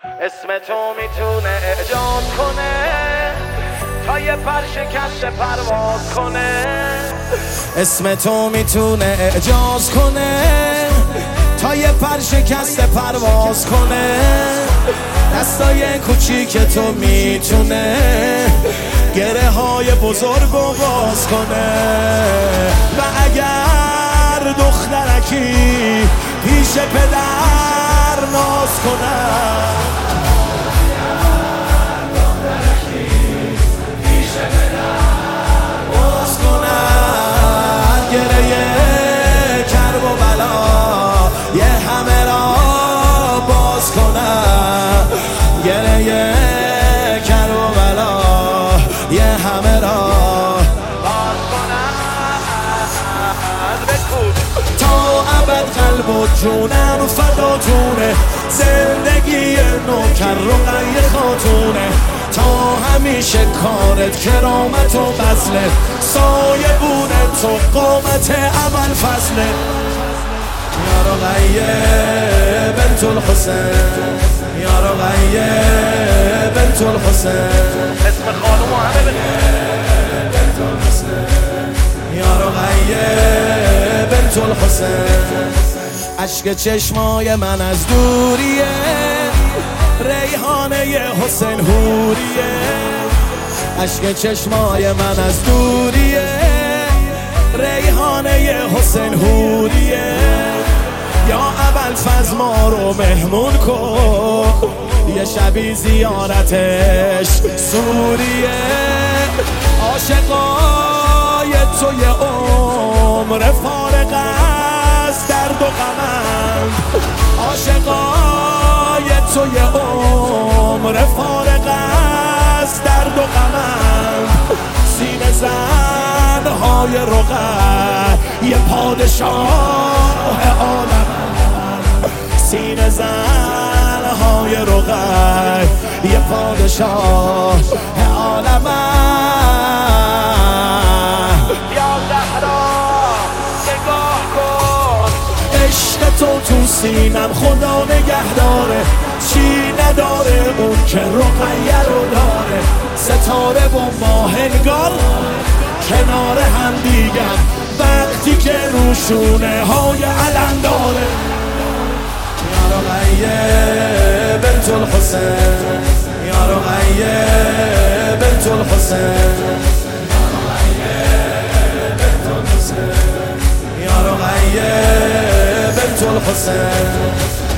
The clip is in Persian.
اسم تو میتونه اعجاز کنه تا یه پر شکسته پرواز کنه. اسم تو میتونه اعجاز کنه تا یه پر شکسته پرواز کنه. دستای کوچیک تو میتونه گره های بزرگ و باز کنه. و اگر دخترکی پیش پدر ناز کنه، کرب و بلا یه همه را باز کنم. گره کرب و بلا یه همه را باز کنم. تا ابد قلب و جونم فداتونه، زندگی نوکر رقیه خاتونه. تا همیشه کارت کرامت و بذله، سایه بونه تو قامت اول فضله. یا رقیه بنت الحسین، یا رقیه بنت الحسین. اسم خانومو همه بنت الحسین، یا رقیه بنت الحسین. اشک چشمای من از دوریه، ریحانه حسین حوریه. اشک چشمای من از دوریه، ریحانه حسین حوریه. یا ابوالفضل ما رو مهمون کن، یه شبی زیارتش سوریه. عاشقای تو یه عمر فارغ از درد و غمند. عاشقای تو یه عمر فارغ از درد و غمند. سینه زنهای رقیه یه پادشاه عالم. سینه زنهای رقیه یه پادشاه عالم. یا زهرا نگاه کن، عشق تو سینم خدا نگهداره. چی نداره اون که رقیه رو داره. ستاره و ماه انگار کنار هم دیگر، وقتی که روشونه های علم داره. یا رقیه بنت الحسین، یا رقیه بنت الحسین. یا رقیه بنت الحسین.